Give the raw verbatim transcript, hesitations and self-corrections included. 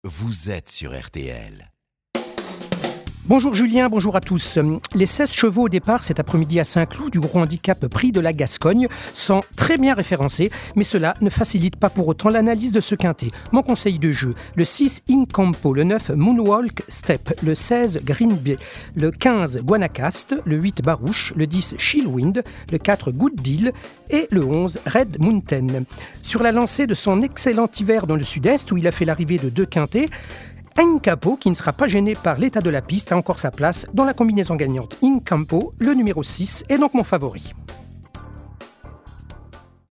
vous êtes sur R T L. Bonjour Julien, bonjour à tous. Les seize chevaux au départ cet après-midi à Saint-Cloud du gros handicap Prix de la Gascogne sont très bien référencés, mais cela ne facilite pas pour autant l'analyse de ce quintet. Mon conseil de jeu, le six Incampo, le neuf Moonwalk Step, le seize Green Bay, le quinze Guanacast, le huit Barouche, le dix Chillwind, le quatre Good Deal et le onze Red Mountain. Sur la lancée de son excellent hiver dans le sud-est où il a fait l'arrivée de deux quintets, Incampo, qui ne sera pas gêné par l'état de la piste, a encore sa place dans la combinaison gagnante. Incampo, le numéro six, est donc mon favori.